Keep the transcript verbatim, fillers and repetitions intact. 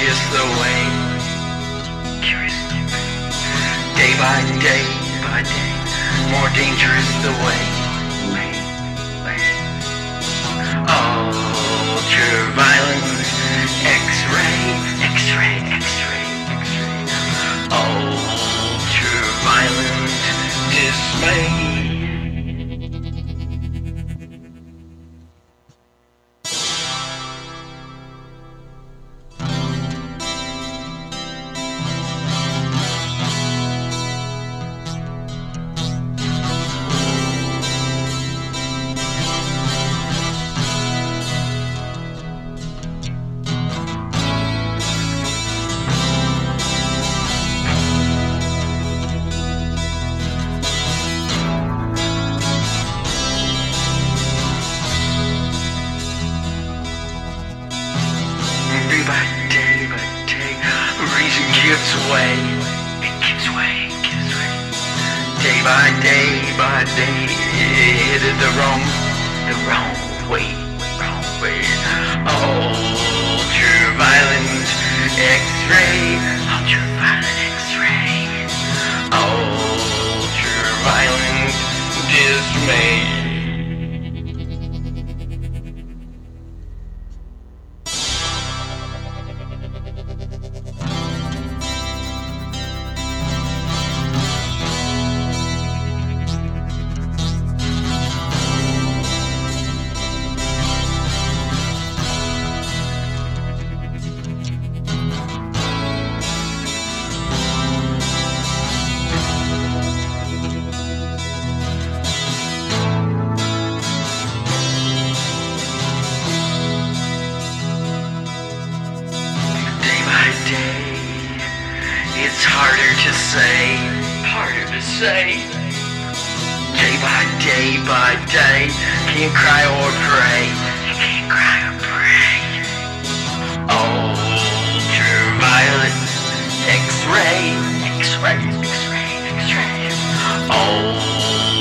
curious the way, curious the way. Day by day, by day, more dangerous the way, way, way. Ultraviolence, X-ray, X-ray, X-ray, X-ray. Ultraviolent dismay. Day by day, by day, reason gives way. It gives way, gives way. Day by day, by day, it is the wrong, the wrong way, wrong way. Ultraviolent X-ray, ultraviolent X-ray. Ultraviolent dismay. It's harder to say, harder to say. Day by day, by day, can't cry or pray, you can't cry or pray. Ultraviolent X-ray, X-ray, X-ray, X-ray. Ultraviolent